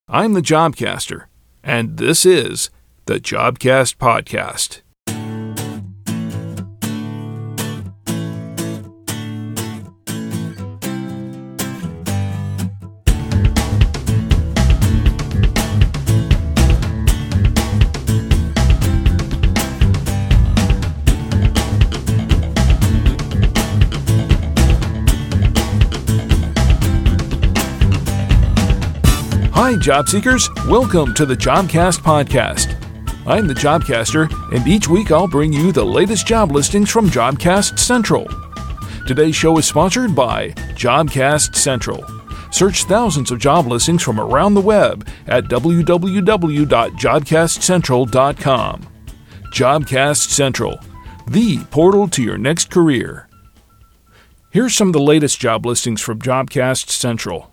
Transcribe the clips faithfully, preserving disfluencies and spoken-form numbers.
I'm the Jobcaster, and this is the Jobcast Podcast. Hi, job seekers. Welcome to the Jobcast Podcast. I'm the Jobcaster, and each week I'll bring you the latest job listings from Jobcast Central. Today's show is sponsored by Jobcast Central. Search thousands of job listings from around the web at w w w dot jobcast central dot com. Jobcast Central, the portal to your next career. Here's some of the latest job listings from Jobcast Central.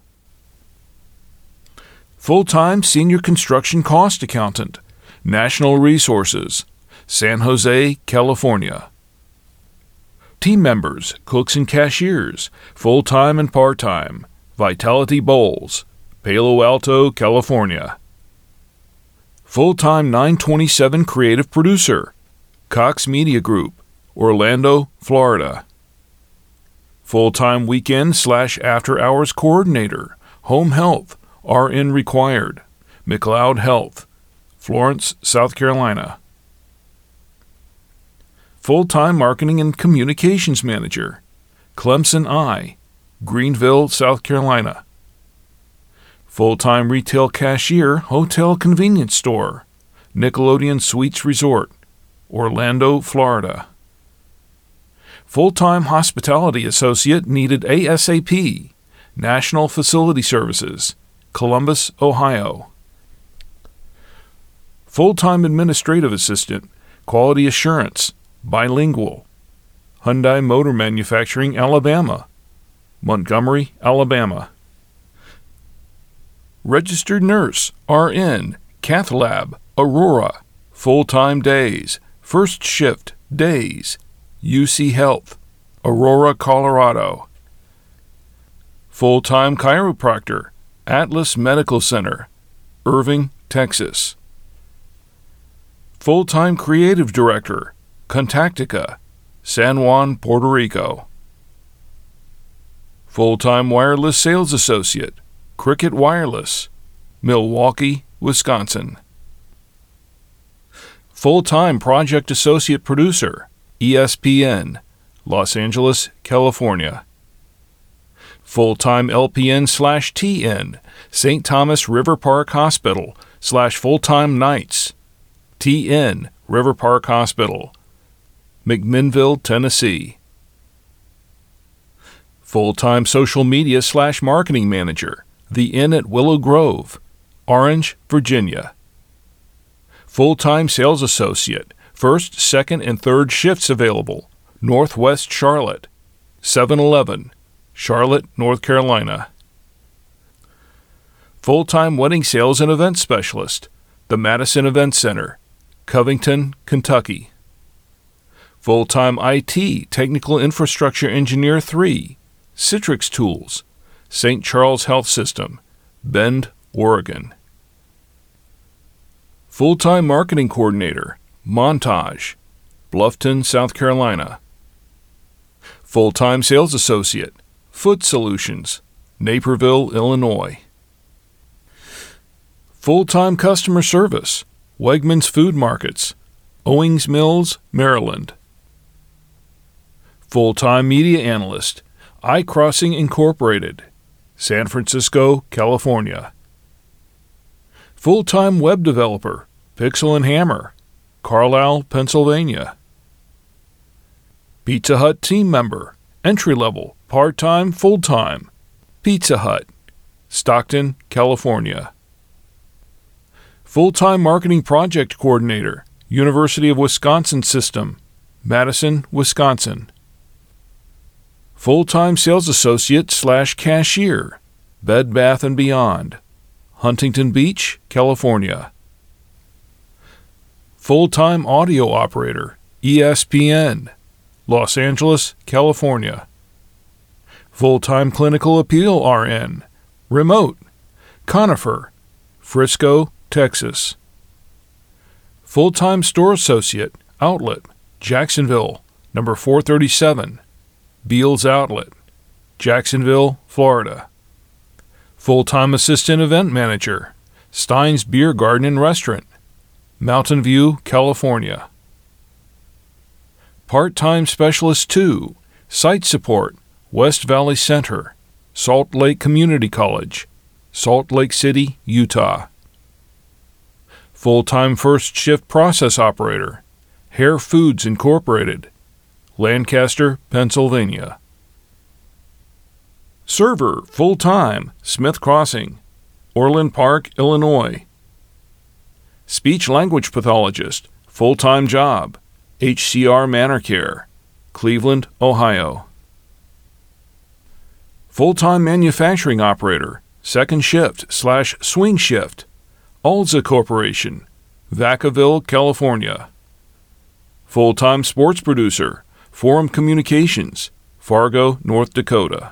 Full-time Senior Construction Cost Accountant, National Resources, San Jose, California. Team members, cooks and cashiers, full-time and part-time, Vitality Bowls, Palo Alto, California. Full-time nine twenty-seven Creative Producer, Cox Media Group, Orlando, Florida. Full-time Weekend slash After Hours Coordinator, Home Health, R N Required, McLeod Health, Florence, South Carolina. Full-time Marketing and Communications Manager, Clemson I, Greenville, South Carolina. Full-time Retail Cashier, Hotel Convenience Store, Nickelodeon Suites Resort, Orlando, Florida. Full-time Hospitality Associate needed ASAP, National Facility Services, Columbus, Ohio. Full-time Administrative Assistant, Quality Assurance, Bilingual, Hyundai Motor Manufacturing, Alabama, Montgomery, Alabama. Registered Nurse, R N, Cath Lab, Aurora, Full-time Days, First Shift, Days, U C Health, Aurora, Colorado. Full-time Chiropractor, Atlas Medical Center, Irving, Texas. Full-time Creative Director, Contactica, San Juan, Puerto Rico. Full-time Wireless Sales Associate, Cricket Wireless, Milwaukee, Wisconsin. Full-time Project Associate Producer, E S P N, Los Angeles, California. Full-time L P N slash T N, Saint Thomas River Park Hospital slash full-time nights, T N River Park Hospital, McMinnville, Tennessee. Full-time Social Media slash Marketing Manager, The Inn at Willow Grove, Orange, Virginia. Full-time Sales Associate, first, second, and third shifts available, Northwest Charlotte, seven eleven, Charlotte, North Carolina. Full-time Wedding Sales and Event Specialist, the Madison Event Center, Covington, Kentucky. Full-time I T Technical Infrastructure Engineer three, Citrix Tools, Saint Charles Health System, Bend, Oregon. Full-time Marketing Coordinator, Montage, Bluffton, South Carolina. Full-time Sales Associate, Food Solutions, Naperville, Illinois. Full-time Customer Service, Wegmans Food Markets, Owings Mills, Maryland. Full-time Media Analyst, iCrossing Incorporated, San Francisco, California. Full-time Web Developer, Pixel and Hammer, Carlisle, Pennsylvania. Pizza Hut Team Member, Entry-Level, Part-time, Full-time, Pizza Hut, Stockton, California. Full-time Marketing Project Coordinator, University of Wisconsin System, Madison, Wisconsin. Full-time Sales Associate slash Cashier, Bed Bath and Beyond, Huntington Beach, California. Full-time Audio Operator, E S P N, Los Angeles, California. Full-time Clinical Appeal R N, Remote, Conifer, Frisco, Texas. Full-time store associate, outlet, Jacksonville, number four thirty-seven, Beals Outlet, Jacksonville, Florida. Full-time assistant event manager, Stein's Beer Garden and Restaurant, Mountain View, California. Part-time specialist two, site support, West Valley Center, Salt Lake Community College, Salt Lake City, Utah. Full-time first shift process operator, Hare Foods Incorporated, Lancaster, Pennsylvania. Server, full-time, Smith Crossing, Orland Park, Illinois. Speech-language pathologist, full-time job, H C R Manor Care, Cleveland, Ohio. Full-time manufacturing operator, second shift slash swing shift, Alza Corporation, Vacaville, California. Full-time sports producer, Forum Communications, Fargo, North Dakota.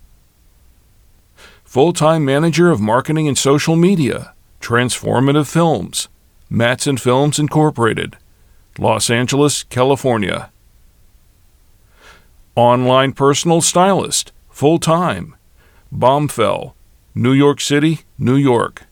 Full-time manager of marketing and social media, Transformative Films, Matson Films Incorporated, Los Angeles, California. Online personal stylist, full-time, Bombfell, New York City, New York.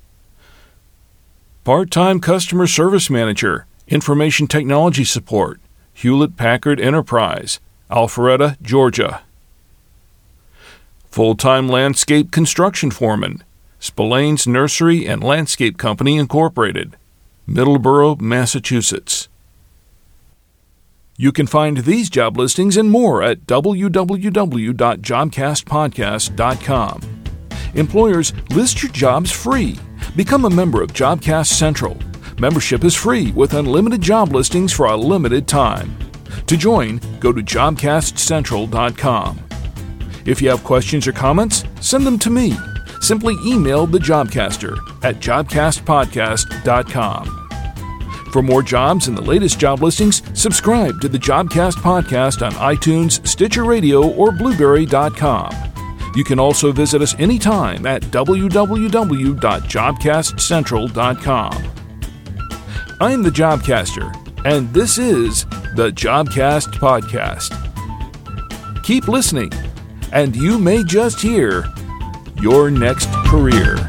Part-time customer service manager, information technology support, Hewlett-Packard Enterprise, Alpharetta, Georgia. Full-time landscape construction foreman, Spillane's Nursery and Landscape Company Incorporated, Middleborough, Massachusetts. You can find these job listings and more at w w w dot jobcast podcast dot com. Employers, list your jobs free. Become a member of Jobcast Central. Membership is free with unlimited job listings for a limited time. To join, go to jobcast central dot com. If you have questions or comments, send them to me. Simply email the Jobcaster at jobcast podcast dot com. For more jobs and the latest job listings, subscribe to the Jobcast Podcast on iTunes, Stitcher Radio, or Blueberry dot com. You can also visit us anytime at w w w dot jobcast central dot com. I'm the Jobcaster, and this is the Jobcast Podcast. Keep listening, and you may just hear your next career.